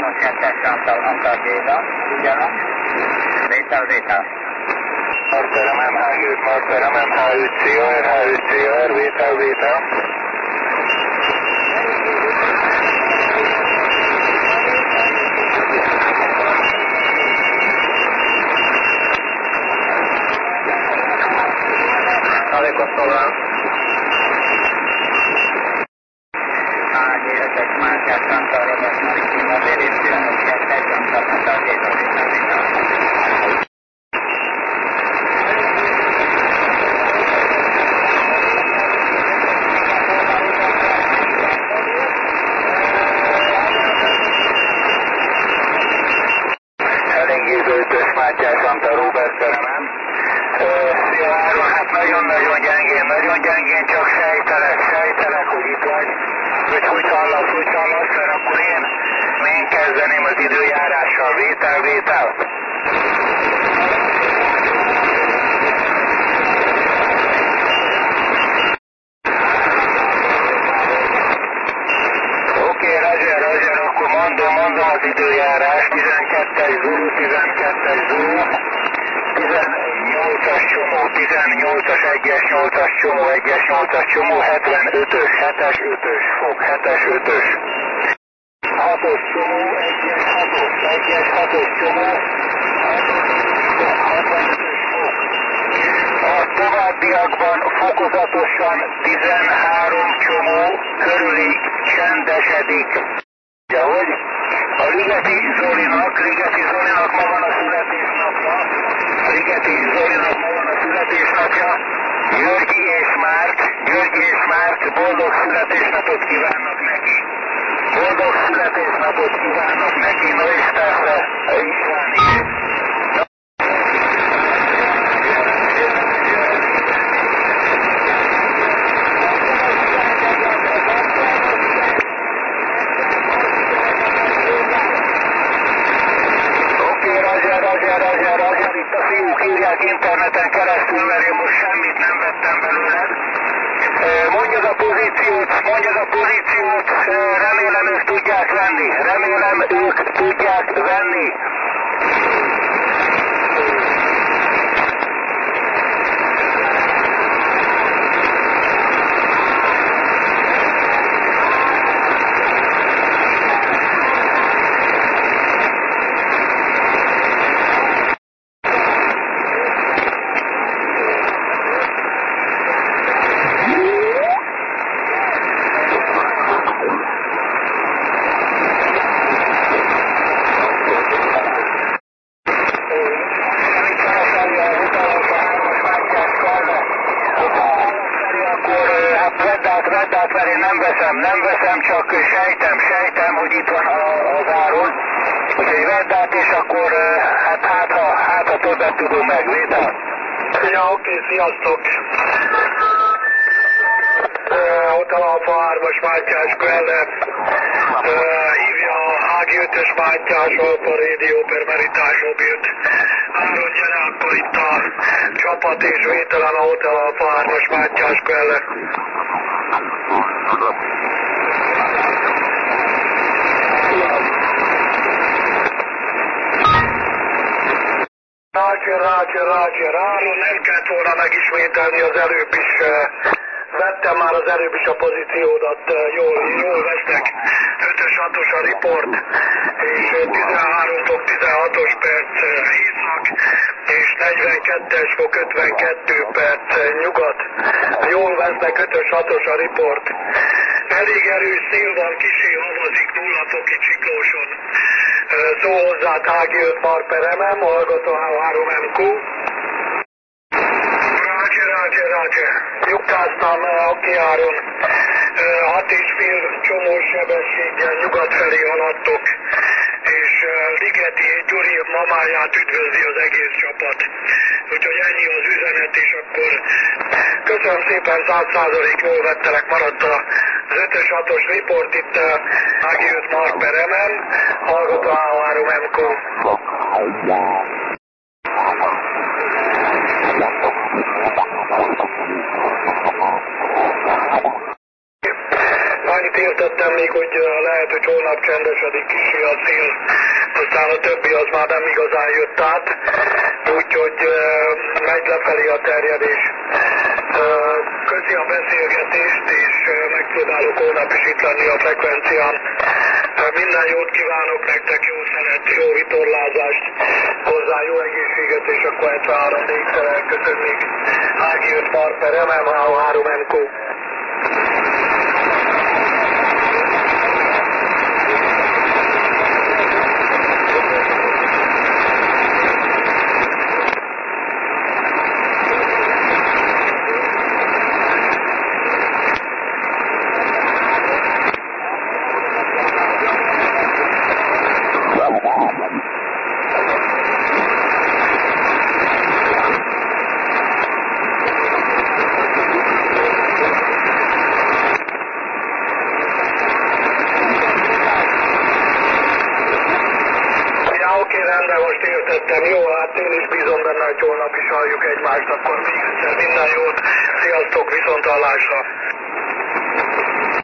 2-es Antal, Antal Géza, ugyanaz. Vétel. Marker MH5, Marker MH5, CR, H5, CR, vétel. Koszován. A5-es Márkás Antal, Robert Maritim, a Bélis 9-2-1 Antal, Antal Géza, vétel. Elengéző 5-ös Mátyás Antal, Robert Peremem. Hát nagyon-nagyon gyengén, csak sejtelek, hogy itt vagy. Hogy hallasz, mert akkor én kezdeném az időjárással. Vétel. Oké, Roger, akkor mondom az időjárás. 12-es Zulu, 18-as csomó, 18-as 1-es 8-as csomó, 1-es 8-as csomó, 75-ös, 7-es 5-ös fok, 7-es 5-ös. 6-os csomó, 1-es 6-os csomó, 65-ös fok. A továbbiakban fokozatosan 13 csomó körülig csendesedik. Ugye, hogy? A Ligeti Zolinak ma van a születésnapja. Györgyi és Márk boldog születésnapot kívánnak neki. No és persze István is. Roger, itt a fiúk írják interneten keresztül, mert én most semmit nem vettem belőled. Mondjad a pozíciót, remélem ők tudják venni. Vedd át, mert én nem veszem, csak sejtem, hogy itt van az áron. Úgyhogy vedd át, és akkor hát ha többet tudom meg, vétel? Ja, oké, sziasztok! Hotel Alfa 3-as Mátyás Quelle, hívja a HG5-ös Mátyás Alfa Radio per Meritás mobilt. Áron, gyere akkor itt a csapat és vételen a Hotel Alfa 3-as Mátyás Quelle. Roger. Áron, nem kellett volna megismételni az előbb is. Vettem már az előbb is a pozíciódat, jól vesznek. 5-ös 6-os a report, és 13 fok 16-os perc észak, és 42-es fok 52 perc nyugat. Jól vesznek, 5-ös 6-os a report. Elég erős szél van, kisé havazik, 0 foki csiklóson. Szó hozzá HG5 Mark per MM, hallgató 3MQ. Roger. Nyugtáztam a kiáron. 6,5 csomós sebességgel nyugat felé haladtok, és Ligeti Gyuri mamáját üdvözli az egész csapat. Úgyhogy ennyi az üzenet, és akkor köszönöm szépen, 100% jól vettelek, maradt az 5-ös 6-os report itt HG5 Mark per MM, hallgató A3MQ. Annyit értettem még, hogy lehet, hogy holnap holnap csendesedik kicsi a szín, aztán a többi az már nem igazán jött át, úgyhogy megy lefelé a terjedés. Köszi a beszélgetést, és megpróbálok holnap is itt lenni a frekvencián. Minden jót kívánok nektek, jó szeret, jó vitorlázást, hozzá jó egészséget, és akkor 73-4-szer köszönjük. Ági 5 Marper, MMH3 MQ. Jó, hát én is bízom benne, hogy holnap is halljuk egymást, akkor még egyszer minden jót, sziasztok, viszonthallásra!